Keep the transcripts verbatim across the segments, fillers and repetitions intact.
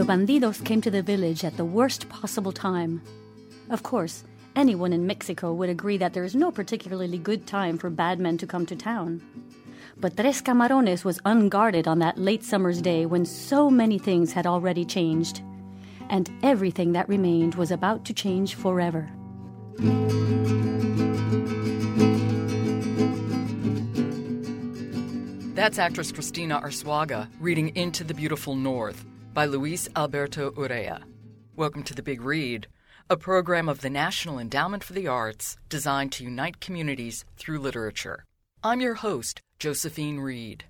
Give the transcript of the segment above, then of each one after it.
bandidos came to the village at the worst possible time. Of course, anyone in Mexico would agree that there is no particularly good time for bad men to come to town. But Tres Camarones was unguarded on that late summer's day when so many things had already changed. And everything that remained was about to change forever. That's actress Cristina Arzuaga reading Into the Beautiful North by Luis Alberto Urrea. Welcome to The Big Read, a program of the National Endowment for the Arts designed to unite communities through literature. I'm your host, Josephine Reed.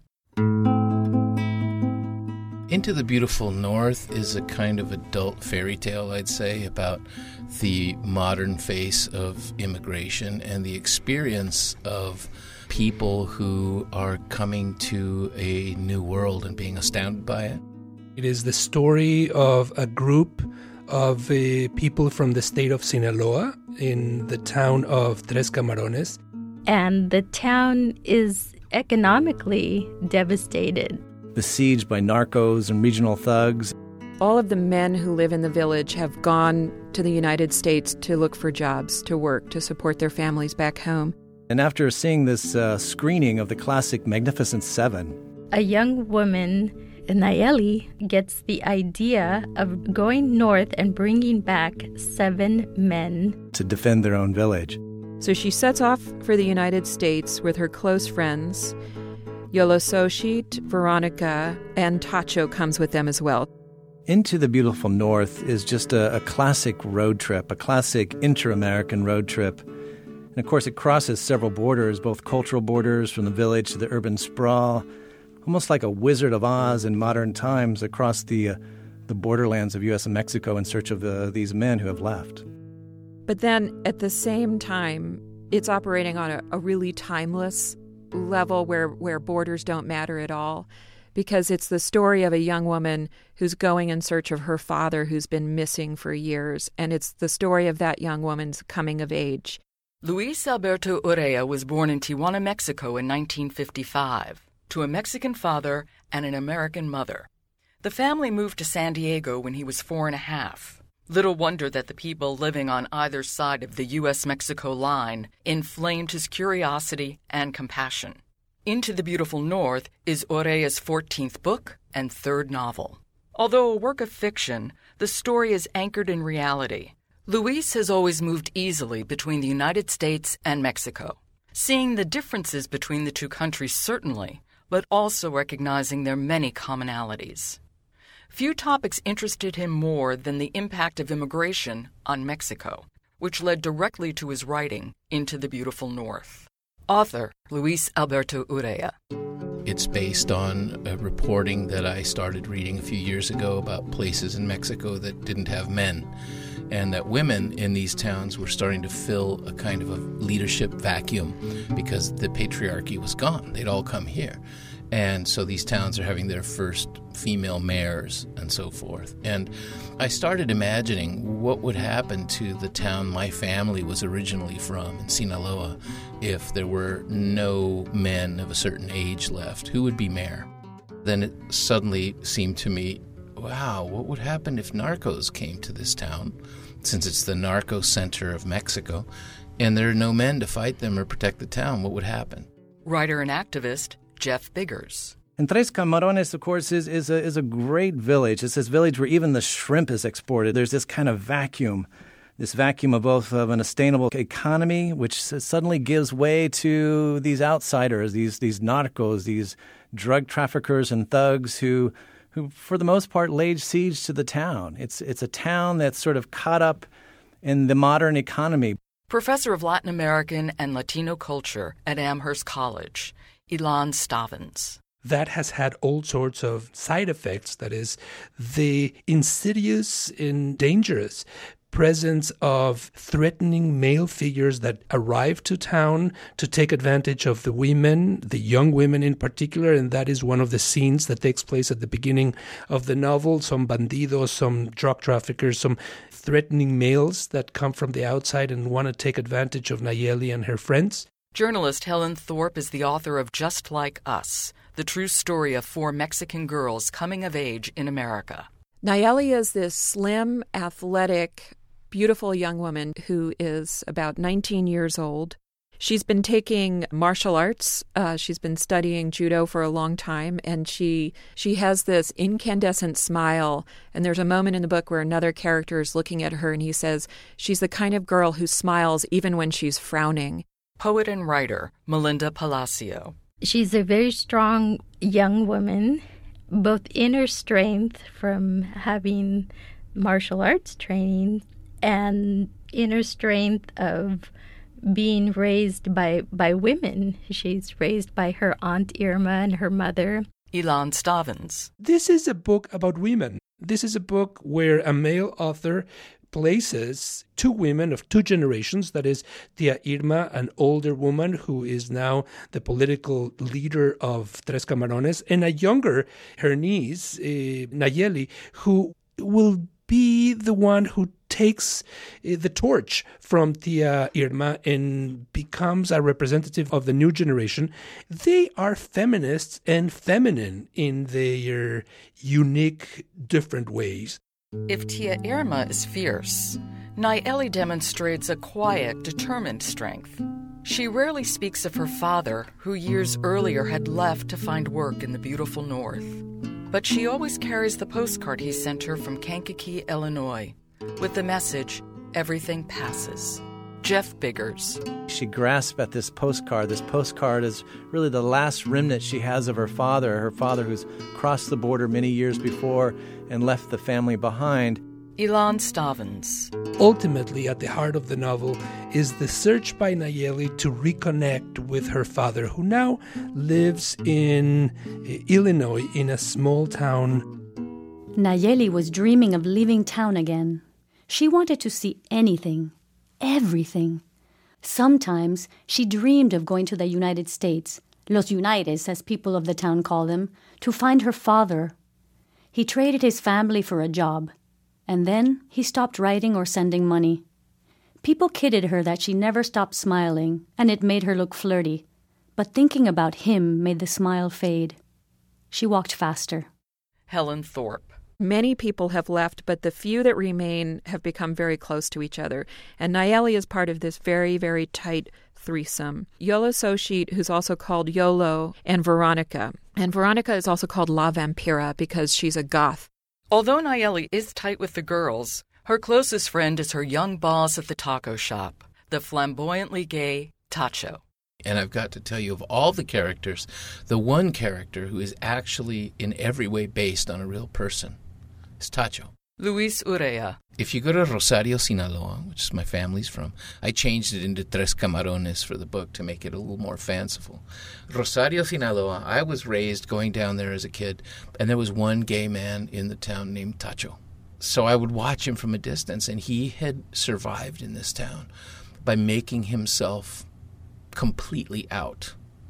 Into the Beautiful North is a kind of adult fairy tale, I'd say, about the modern face of immigration and the experience of people who are coming to a new world and being astounded by it. It is the story of a group of uh, people from the state of Sinaloa in the town of Tres Camarones. And the town is economically devastated. Besieged by narcos and regional thugs. All of the men who live in the village have gone to the United States to look for jobs, to work, to support their families back home. And after seeing this uh, screening of the classic Magnificent Seven, a young woman, Nayeli, gets the idea of going north and bringing back seven men to defend their own village. So she sets off for the United States with her close friends. Yolososhit, Veronica, and Tacho comes with them as well. Into the Beautiful North is just a, a classic road trip, a classic inter-American road trip. And of course, it crosses several borders, both cultural borders from the village to the urban sprawl, almost like a Wizard of Oz in modern times across the uh, the borderlands of U S and Mexico in search of uh, these men who have left. But then, at the same time, it's operating on a, a really timeless level where, where borders don't matter at all, because it's the story of a young woman who's going in search of her father who's been missing for years, and it's the story of that young woman's coming of age. Luis Alberto Urrea was born in Tijuana, Mexico in nineteen fifty-five, to a Mexican father and an American mother. The family moved to San Diego when he was four and a half. Little wonder that the people living on either side of the U S Mexico line inflamed his curiosity and compassion. Into the Beautiful North is Urrea's fourteenth book and third novel. Although a work of fiction, the story is anchored in reality. Luis has always moved easily between the United States and Mexico, seeing the differences between the two countries certainly, but also recognizing their many commonalities. Few topics interested him more than the impact of immigration on Mexico, which led directly to his writing Into the Beautiful North. Author Luis Alberto Urrea. It's based on a reporting that I started reading a few years ago about places in Mexico that didn't have men, and that women in these towns were starting to fill a kind of a leadership vacuum because the patriarchy was gone. They'd all come here. And so these towns are having their first female mayors and so forth. And I started imagining what would happen to the town my family was originally from, in Sinaloa, if there were no men of a certain age left. Who would be mayor? Then it suddenly seemed to me, wow, what would happen if narcos came to this town, since it's the narco center of Mexico, and there are no men to fight them or protect the town? What would happen? Writer and activist Jeff Biggers. And Tres Camarones, of course, is, is, a, is a great village. It's this village where even the shrimp is exported. There's this kind of vacuum, this vacuum of both of an sustainable economy, which suddenly gives way to these outsiders, these these narcos, these drug traffickers and thugs who, who for the most part, laid siege to the town. It's it's a town that's sort of caught up in the modern economy. Professor of Latin American and Latino culture at Amherst College, Ilan Stavins. That has had all sorts of side effects. That is, the insidious and dangerous presence of threatening male figures that arrive to town to take advantage of the women, the young women in particular, and that is one of the scenes that takes place at the beginning of the novel. Some bandidos, some drug traffickers, some threatening males that come from the outside and want to take advantage of Nayeli and her friends. Journalist Helen Thorpe is the author of Just Like Us, the true story of four Mexican girls coming of age in America. Nayeli is this slim, athletic, beautiful young woman who is about nineteen years old. She's been taking martial arts. Uh, she's been studying judo for a long time, and she she has this incandescent smile. And there's a moment in the book where another character is looking at her, and he says, she's the kind of girl who smiles even when she's frowning. Poet and writer Melinda Palacio. She's a very strong young woman, both inner strength from having martial arts training and inner strength of being raised by, by women. She's raised by her Aunt Irma and her mother. Ilan Stavins. This is a book about women. This is a book where a male author places two women of two generations, that is, Tia Irma, an older woman who is now the political leader of Tres Camarones, and a younger, her niece, uh, Nayeli, who will be the one who takes uh, the torch from Tia Irma and becomes a representative of the new generation. They are feminists and feminine in their unique, different ways. If Tia Irma is fierce, Nayeli demonstrates a quiet, determined strength. She rarely speaks of her father, who years earlier had left to find work in the beautiful North. But she always carries the postcard he sent her from Kankakee, Illinois, with the message, everything passes. Jeff Biggers. She grasps at this postcard. This postcard is really the last remnant she has of her father, her father who's crossed the border many years before and left the family behind. Ilan Stavins. Ultimately, at the heart of the novel is the search by Nayeli to reconnect with her father, who now lives in Illinois in a small town. Nayeli was dreaming of leaving town again. She wanted to see anything, everything. Sometimes she dreamed of going to the United States, Los Unites, as people of the town call them, to find her father. He traded his family for a job. And then he stopped writing or sending money. People kidded her that she never stopped smiling, and it made her look flirty. But thinking about him made the smile fade. She walked faster. Helen Thorpe. Many people have left, but the few that remain have become very close to each other. And Nayeli is part of this very, very tight threesome. Yolo Sochit, who's also called Yolo, and Veronica. And Veronica is also called La Vampira because she's a goth. Although Nayeli is tight with the girls, her closest friend is her young boss at the taco shop, the flamboyantly gay Tacho. And I've got to tell you, of all the characters, the one character who is actually in every way based on a real person is Tacho. Luis Urrea. If you go to Rosario, Sinaloa, which is my family's from, I changed it into Tres Camarones for the book to make it a little more fanciful. Rosario, Sinaloa, I was raised going down there as a kid, and there was one gay man in the town named Tacho. So I would watch him from a distance, and he had survived in this town by making himself completely out.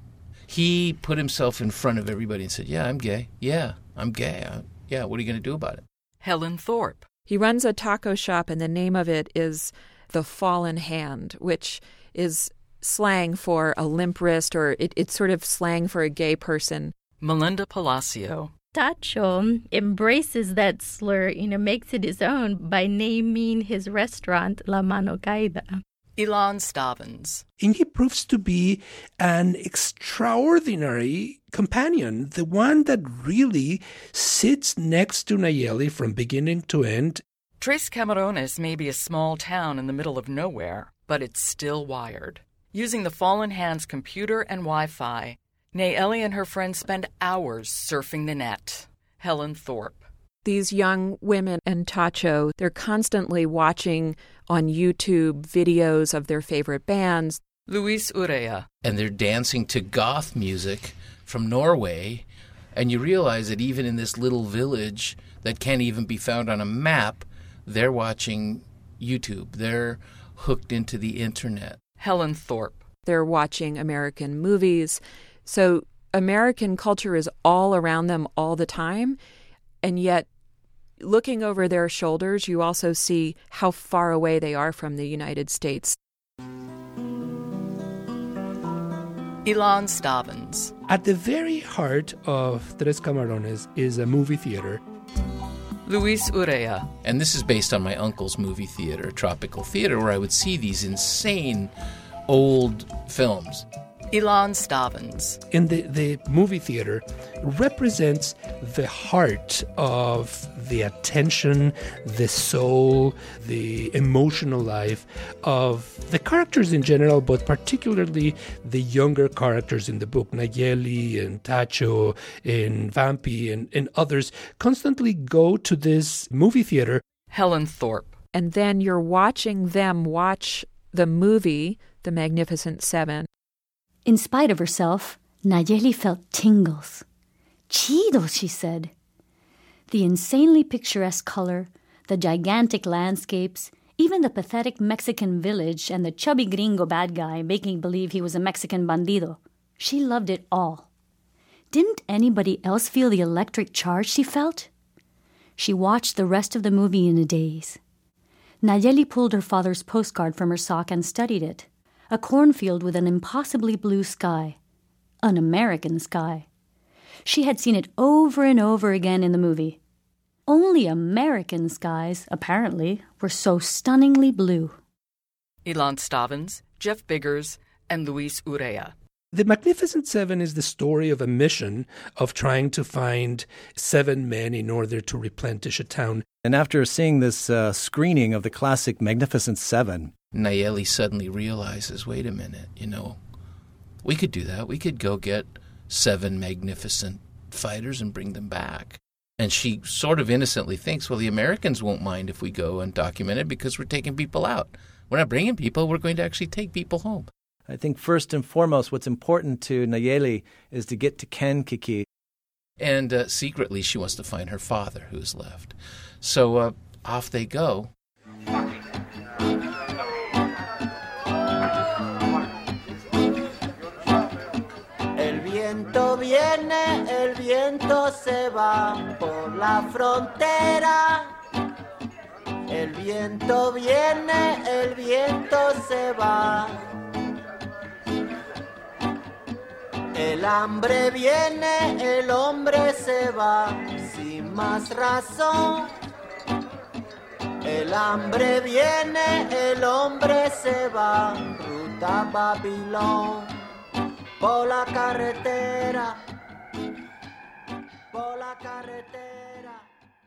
He put himself in front of everybody and said, yeah, I'm gay. Yeah, I'm gay. I, yeah, what are you going to do about it? Helen Thorpe. He runs a taco shop, and the name of it is The Fallen Hand, which is slang for a limp wrist, or it, it's sort of slang for a gay person. Melinda Palacio. Tacho embraces that slur, you know, makes it his own by naming his restaurant La Mano Caída. Ilan Stavins. And he proves to be an extraordinary companion, the one that really sits next to Nayeli from beginning to end. Tres Camarones may be a small town in the middle of nowhere, but it's still wired. Using the Fallen Hand's computer and Wi-Fi, Nayeli and her friends spend hours surfing the net. Helen Thorpe. These young women and Tacho, they're constantly watching on YouTube videos of their favorite bands. Luis Urrea. And they're dancing to goth music from Norway, and you realize that even in this little village that can't even be found on a map, they're watching YouTube. They're hooked into the internet. Helen Thorpe. They're watching American movies. So American culture is all around them all the time, and yet looking over their shoulders, you also see how far away they are from the United States. Ilan Stavins. At the very heart of Tres Camarones is a movie theater. Luis Urrea. And this is based on my uncle's movie theater, Tropical Theater, where I would see these insane old films. Ilan Stavans. In the, the movie theater represents the heart of the attention, the soul, the emotional life of the characters in general, but particularly the younger characters in the book, Nayeli and Tacho and Vampi and, and others, constantly go to this movie theater. Helen Thorpe. And then you're watching them watch the movie, The Magnificent Seven. In spite of herself, Nayeli felt tingles. Chido, she said. The insanely picturesque color, the gigantic landscapes, even the pathetic Mexican village and the chubby gringo bad guy making believe he was a Mexican bandido. She loved it all. Didn't anybody else feel the electric charge she felt? She watched the rest of the movie in a daze. Nayeli pulled her father's postcard from her sock and studied it. A cornfield with an impossibly blue sky. An American sky. She had seen it over and over again in the movie. Only American skies, apparently, were so stunningly blue. Ilan Stavans, Jeff Biggers, and Luis Urrea. The Magnificent Seven is the story of a mission of trying to find seven men in order to replenish a town. And after seeing this uh, screening of the classic Magnificent Seven, Nayeli suddenly realizes, wait a minute, you know, we could do that. We could go get seven magnificent fighters and bring them back. And she sort of innocently thinks, well, the Americans won't mind if we go and document it because we're taking people out. We're not bringing people. We're going to actually take people home. I think first and foremost, what's important to Nayeli is to get to Kankakee. And uh, secretly, she wants to find her father, who's left. So uh, off they go. El viento viene, el viento se va por la frontera. El viento viene, el viento se va. El hambre viene, el hombre se va, sin más razón. El hambre viene, el hombre se va, ruta Babilón, por la carretera, por la carretera.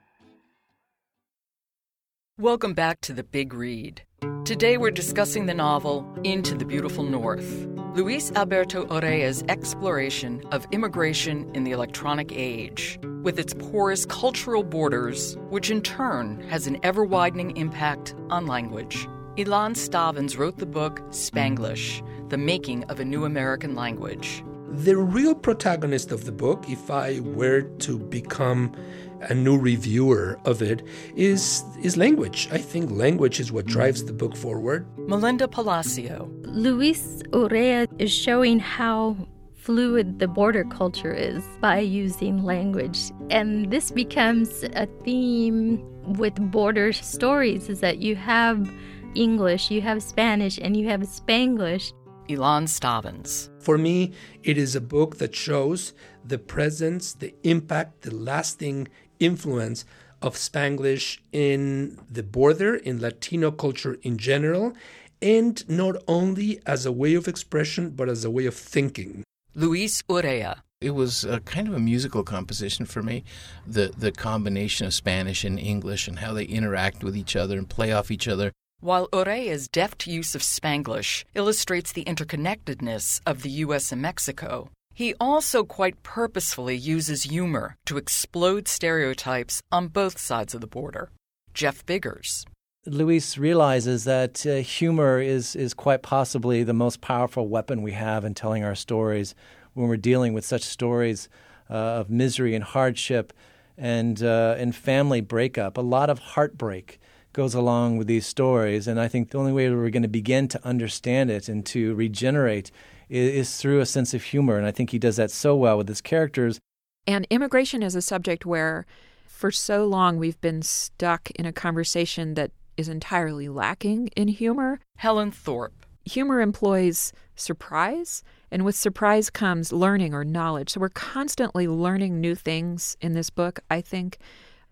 Welcome back to The Big Read. Today we're discussing the novel Into the Beautiful North, Luis Alberto Urrea's exploration of immigration in the electronic age, with its porous cultural borders, which in turn has an ever-widening impact on language. Ilan Stavans wrote the book Spanglish, The Making of a New American Language. The real protagonist of the book, if I were to become a new reviewer of it, is is language. I think language is what drives the book forward. Melinda Palacio. Luis Urrea is showing how fluid the border culture is by using language. And this becomes a theme with border stories, is that you have English, you have Spanish, and you have Spanglish. Ilan Stavans. For me, it is a book that shows the presence, the impact, the lasting influence of Spanglish in the border, in Latino culture in general, and not only as a way of expression, but as a way of thinking. Luis Urrea. It was a kind of a musical composition for me, the, the combination of Spanish and English and how they interact with each other and play off each other. While Urrea's deft use of Spanglish illustrates the interconnectedness of the U S and Mexico, he also quite purposefully uses humor to explode stereotypes on both sides of the border. Jeff Biggers. Luis realizes that uh, humor is, is quite possibly the most powerful weapon we have in telling our stories when we're dealing with such stories uh, of misery and hardship and, uh, and family breakup. A lot of heartbreak goes along with these stories, and I think the only way we're going to begin to understand it and to regenerate is, is through a sense of humor, and I think he does that so well with his characters. And immigration is a subject where for so long we've been stuck in a conversation that is entirely lacking in humor. Helen Thorpe. Humor employs surprise, and with surprise comes learning or knowledge. So we're constantly learning new things in this book, I think.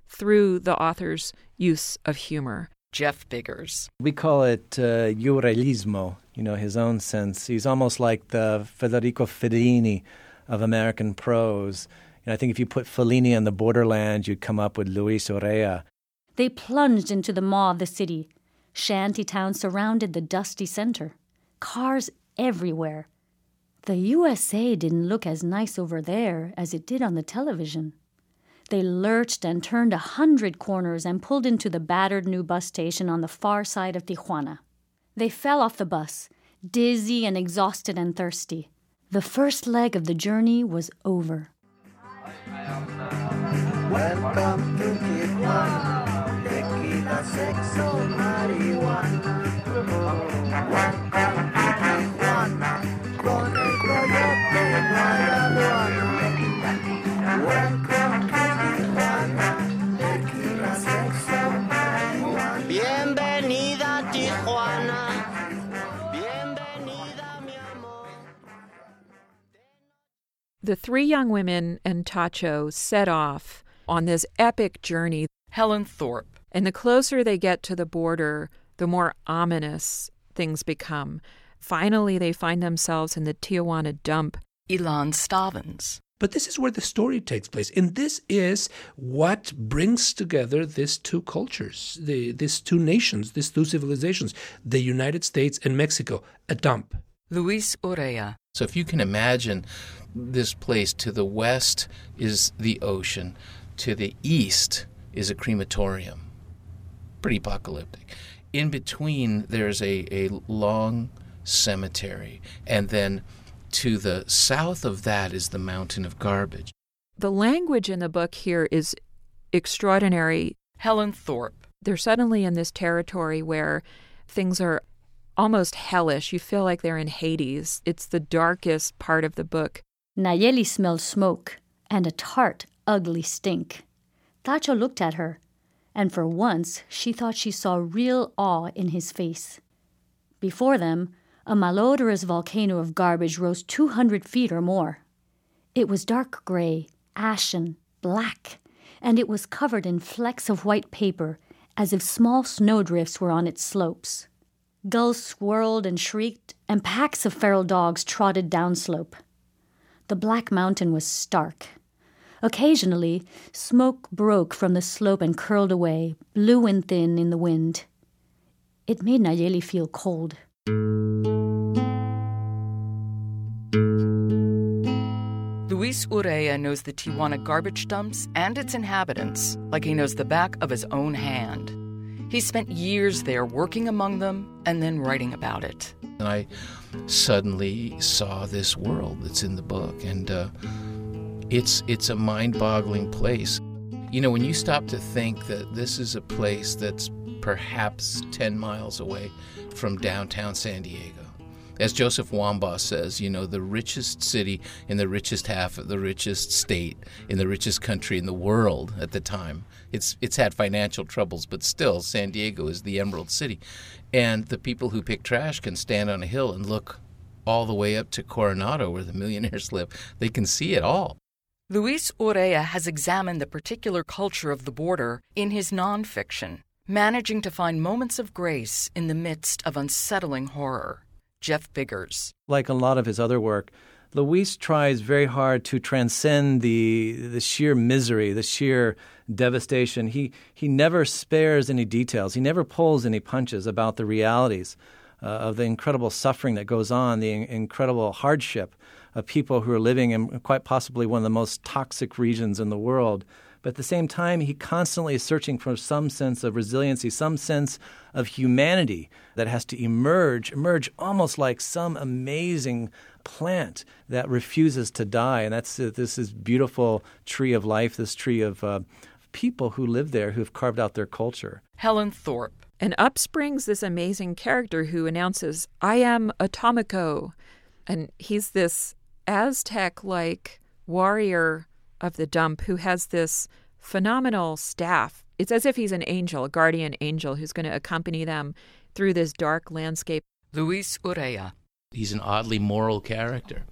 through the author's use of humor. Jeff Biggers. We call it uh, Eurorealismo, you know, his own sense. He's almost like the Federico Fellini of American prose. And I think if you put Fellini in the borderland, you'd come up with Luis Urrea. They plunged into the maw of the city. Shanty towns surrounded the dusty center. Cars everywhere. The U S A didn't look as nice over there as it did on the television. They lurched and turned a hundred corners and pulled into the battered new bus station on the far side of Tijuana. They fell off the bus, dizzy and exhausted and thirsty. The first leg of the journey was over. Welcome to Tijuana, tequila, sexo, marihuana. Welcome to Tijuana, con el coyote no hay aduana. Welcome to Tijuana, tequila, sexo, marihuana. Bienvenida Tijuana, bienvenida mi amor. The three young women and Tacho set off on this epic journey. Helen Thorpe. And the closer they get to the border, the more ominous things become. Finally, they find themselves in the Tijuana dump. Ilan Stavins. But this is where the story takes place. And this is what brings together these two cultures, the, these two nations, these two civilizations, the United States and Mexico, a dump. Luis Urrea. So if you can imagine this place, to the west is the ocean, to the east is a crematorium. Pretty apocalyptic. In between, there's a, a long cemetery, and then to the south of that is the mountain of garbage. The language in the book here is extraordinary. Helen Thorpe. They're suddenly in this territory where things are almost hellish. You feel like they're in Hades. It's the darkest part of the book. Nayeli smelled smoke and a tart, ugly stink. Tacho looked at her, and for once she thought she saw real awe in his face. Before them, a malodorous volcano of garbage rose two hundred feet or more. It was dark gray, ashen, black, and it was covered in flecks of white paper, as if small snowdrifts were on its slopes. Gulls swirled and shrieked, and packs of feral dogs trotted downslope. The black mountain was stark. Occasionally, smoke broke from the slope and curled away, blue and thin in the wind. It made Nayeli feel cold. Luis Urrea knows the Tijuana garbage dumps and its inhabitants like he knows the back of his own hand. He spent years there working among them and then writing about it. And I suddenly saw this world that's in the book, and uh, it's it's a mind-boggling place. You know, when you stop to think that this is a place that's perhaps ten miles away from downtown San Diego. As Joseph Wambaugh says, you know, the richest city in the richest half of the richest state in the richest country in the world at the time. It's it's had financial troubles, but still, San Diego is the Emerald City. And the people who pick trash can stand on a hill and look all the way up to Coronado where the millionaires live. They can see it all. Luis Urrea has examined the particular culture of the border in his nonfiction, managing to find moments of grace in the midst of unsettling horror. Jeff Biggers. Like a lot of his other work, Luis tries very hard to transcend the the sheer misery, the sheer devastation. He he never spares any details. He never pulls any punches about the realities uh, of the incredible suffering that goes on, the in- incredible hardship of people who are living in quite possibly one of the most toxic regions in the world. But at the same time, he constantly is searching for some sense of resiliency, some sense of humanity that has to emerge, emerge almost like some amazing plant that refuses to die. And that's uh, this is beautiful tree of life, this tree of uh, people who live there, who have carved out their culture. Helen Thorpe. And up springs this amazing character who announces, "I am Atomico." And he's this Aztec-like warrior of the dump who has this phenomenal staff. It's as if he's an angel, a guardian angel who's going to accompany them through this dark landscape. Luis Urrea. He's an oddly moral character.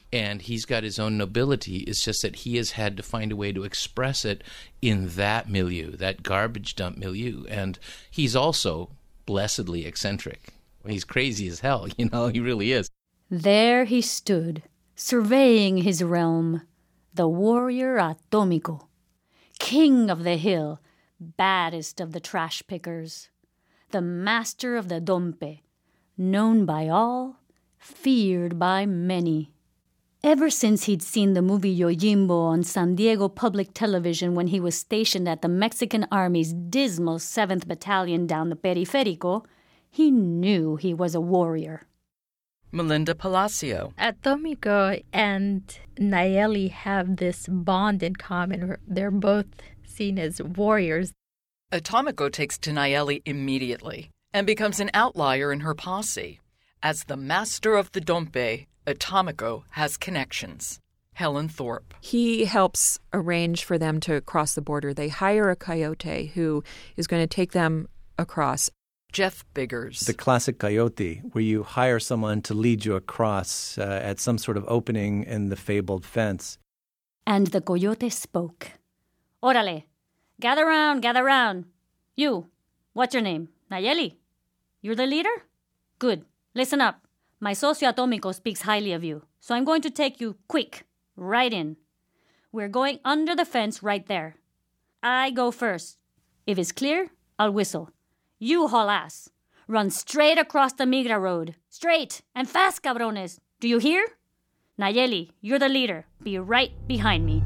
And he's got his own nobility. It's just that he has had to find a way to express it in that milieu, that garbage dump milieu. And he's also blessedly eccentric. He's crazy as hell, you know, he really is. There he stood, surveying his realm, the warrior Atómico, king of the hill, baddest of the trash pickers, the master of the dompe, known by all, feared by many. Ever since he'd seen the movie Yojimbo on San Diego public television when he was stationed at the Mexican Army's dismal seventh Battalion down the Periférico, he knew he was a warrior. Melinda Palacio. Atómico and Nayeli have this bond in common. They're both seen as warriors. Atómico takes to Nayeli immediately and becomes an outlier in her posse. As the master of the dompe, Atómico has connections. Helen Thorpe. He helps arrange for them to cross the border. They hire a coyote who is going to take them across. Jeff Biggers. The classic coyote, where you hire someone to lead you across uh, at some sort of opening in the fabled fence. And the coyote spoke. Órale, gather round, gather round. You, what's your name? Nayeli? You're the leader? Good. Listen up. My socio Atómico speaks highly of you, so I'm going to take you quick, right in. We're going under the fence right there. I go first. If it's clear, I'll whistle. You haul ass. Run straight across the Migra Road. Straight and fast, cabrones. Do you hear? Nayeli, you're the leader. Be right behind me.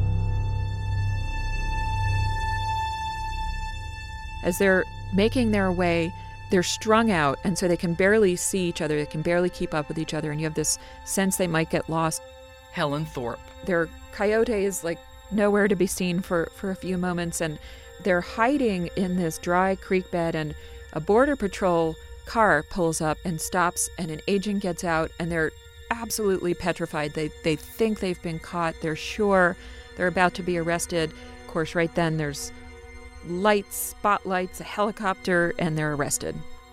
As they're making their way, they're strung out, and so they can barely see each other. They can barely keep up with each other, and you have this sense they might get lost. Helen Thorpe. Their coyote is like nowhere to be seen for, for a few moments, and they're hiding in this dry creek bed, and a border patrol car pulls up and stops, and an agent gets out, and they're absolutely petrified. They they think they've been caught. They're sure they're about to be arrested. Of course, right then there's lights, spotlights, a helicopter, and they're arrested.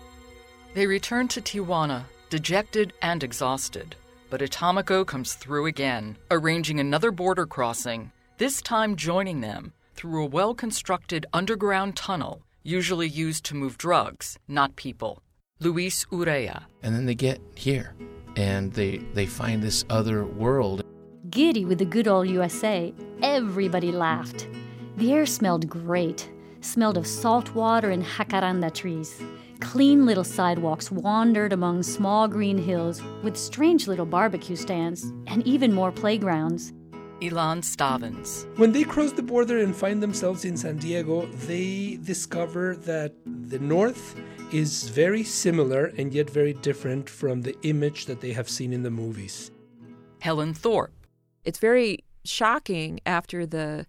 They return to Tijuana, dejected and exhausted. But Atómico comes through again, arranging another border crossing, this time joining them through a well-constructed underground tunnel, usually used to move drugs, not people. Luis Urrea. And then they get here, and they they find this other world. Giddy with the good old U S A, everybody laughed. The air smelled great, smelled of salt water and jacaranda trees. Clean little sidewalks wandered among small green hills with strange little barbecue stands and even more playgrounds. Ilan Stavins. When they cross the border and find themselves in San Diego, they discover that the North is very similar and yet very different from the image that they have seen in the movies. Helen Thorpe. It's very shocking after the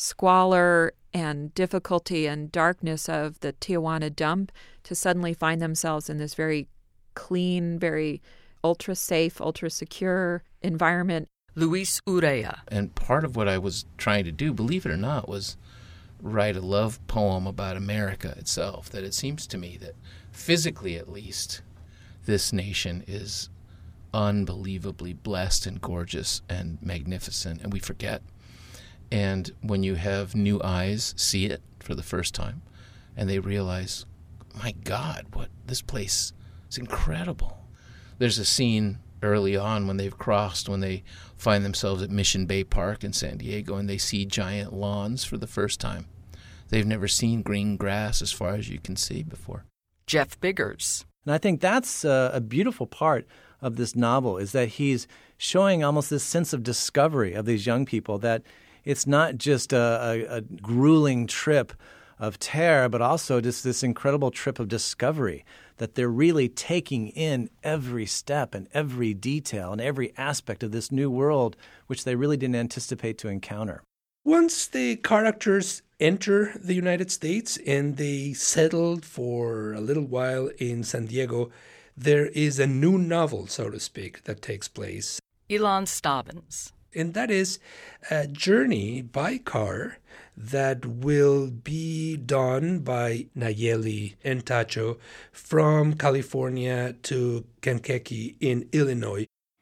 squalor and difficulty and darkness of the Tijuana dump to suddenly find themselves in this very clean, very ultra-safe, ultra-secure environment. Luis Urrea. And part of what I was trying to do, believe it or not, was write a love poem about America itself. That it seems to me that physically, at least, this nation is unbelievably blessed and gorgeous and magnificent, and we forget. And when you have new eyes see it for the first time, and they realize, my God, what this place is incredible. There's a scene early on when they've crossed, when they find themselves at Mission Bay Park in San Diego, and they see giant lawns for the first time. They've never seen green grass as far as you can see before. Jeff Biggers. And I think that's uh, a beautiful part of this novel, is that he's showing almost this sense of discovery of these young people, that it's not just a, a, a grueling trip of terror, but also just this incredible trip of discovery, that they're really taking in every step and every detail and every aspect of this new world, which they really didn't anticipate to encounter. Once the characters enter the United States and they settled for a little while in San Diego, there is a new novel, so to speak, that takes place. Ilan Stavins. And that is a journey by car that will be done by Nayeli and Tacho from California to Kankakee in Illinois.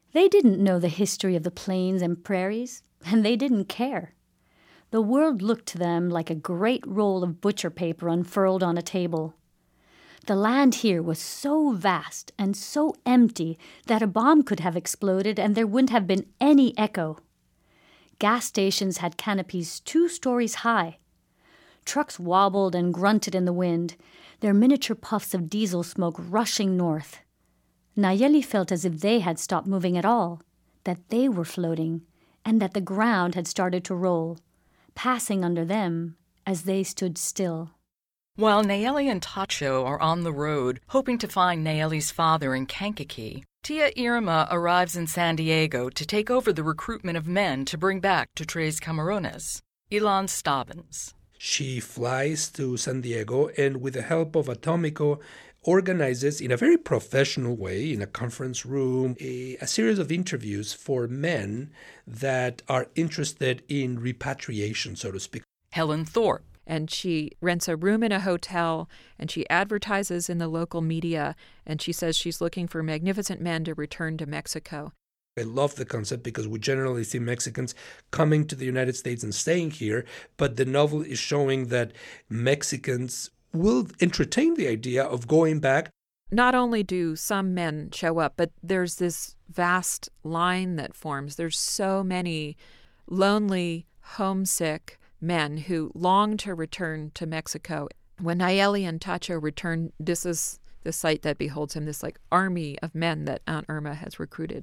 They didn't know the history of the plains and prairies, and they didn't care. The world looked to them like a great roll of butcher paper unfurled on a table. The land here was so vast and so empty that a bomb could have exploded and there wouldn't have been any echo. Gas stations had canopies two stories high. Trucks wobbled and grunted in the wind, their miniature puffs of diesel smoke rushing north. Nayeli felt as if they had stopped moving at all, that they were floating, and that the ground had started to roll, passing under them as they stood still. While Nayeli and Tacho are on the road, hoping to find Nayeli's father in Kankakee, Tia Irma arrives in San Diego to take over the recruitment of men to bring back to Tres Camarones. Ilan Stavins. She flies to San Diego and, with the help of Atomico, organizes in a very professional way, in a conference room, a, a series of interviews for men that are interested in repatriation, so to speak. Helen Thorpe. And she rents a room in a hotel, and she advertises in the local media, and she says she's looking for magnificent men to return to Mexico. I love the concept because we generally see Mexicans coming to the United States and staying here, but the novel is showing that Mexicans will entertain the idea of going back. Not only do some men show up, but there's this vast line that forms. There's so many lonely, homesick men who long to return to Mexico. When Nayeli and Tacho return, this is the sight that beholds him, this like army of men that Aunt Irma has recruited.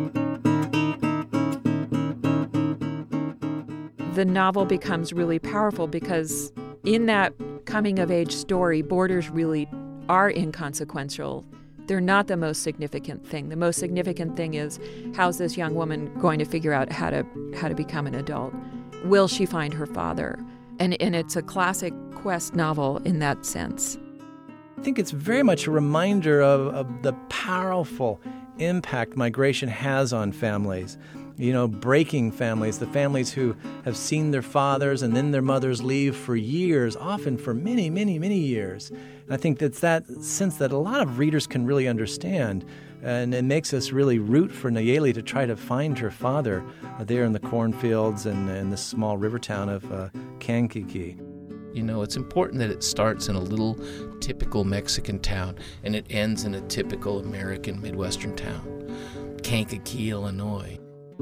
The novel becomes really powerful because in that coming-of-age story, borders really are inconsequential. They're not the most significant thing. The most significant thing is, how's this young woman going to figure out how to how to become an adult? Will she find her father? And, and it's a classic quest novel in that sense. I think it's very much a reminder of, of the powerful impact migration has on families. You know, breaking families, the families who have seen their fathers and then their mothers leave for years, often for many, many, many years. And I think that's that sense that a lot of readers can really understand. And it makes us really root for Nayeli to try to find her father uh, there in the cornfields and in the small river town of uh, Kankakee. You know, it's important that it starts in a little typical Mexican town and it ends in a typical American Midwestern town, Kankakee, Illinois.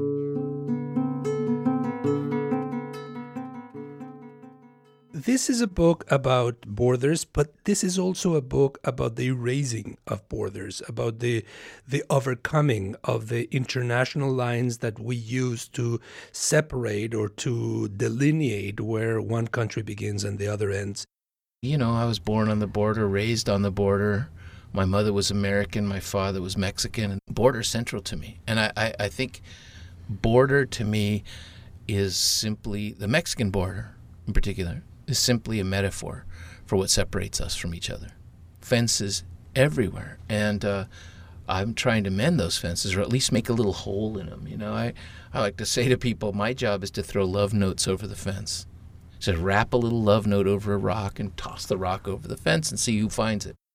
This is a book about borders, but this is also a book about the erasing of borders, about the the overcoming of the international lines that we use to separate or to delineate where one country begins and the other ends. You know, I was born on the border, raised on the border. My mother was American, my father was Mexican, and border's central to me. And I, I, I think border to me is simply, the Mexican border in particular, is simply a metaphor for what separates us from each other. Fences everywhere. And uh, I'm trying to mend those fences, or at least make a little hole in them. You know, I, I like to say to people, my job is to throw love notes over the fence. So wrap a little love note over a rock and toss the rock over the fence and see who finds it.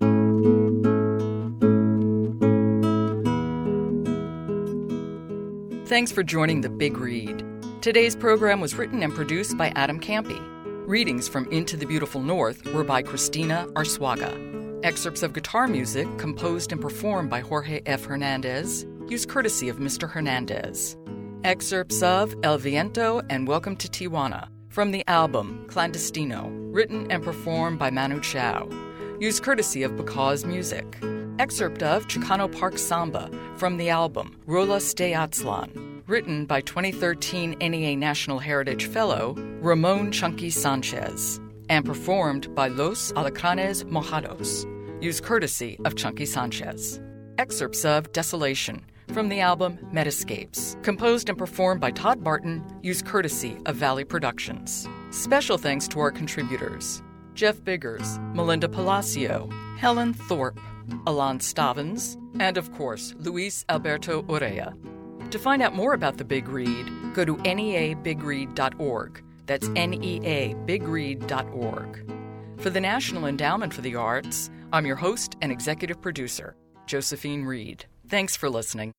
Thanks for joining The Big Read. Today's program was written and produced by Adam Campy. Readings from Into the Beautiful North were by Christina Arsuaga. Excerpts of guitar music composed and performed by Jorge F. Hernandez, used courtesy of Mister Hernandez. Excerpts of El Viento and Welcome to Tijuana from the album Clandestino, written and performed by Manu Chao, used courtesy of Because Music. Excerpt of Chicano Park Samba from the album Rolas de Aztlán, written by twenty thirteen N E A National Heritage Fellow Ramon Chunky Sanchez, and performed by Los Alacranes Mojados, used courtesy of Chunky Sanchez. Excerpts of Desolation from the album Metascapes, composed and performed by Todd Barton, used courtesy of Valley Productions. Special thanks to our contributors, Jeff Biggers, Melinda Palacio, Helen Thorpe, Ilan Stavins, and of course, Luis Alberto Urrea. To find out more about The Big Read, go to N E A big read dot org. That's N E A big read dot org. For the National Endowment for the Arts, I'm your host and executive producer, Josephine Reed. Thanks for listening.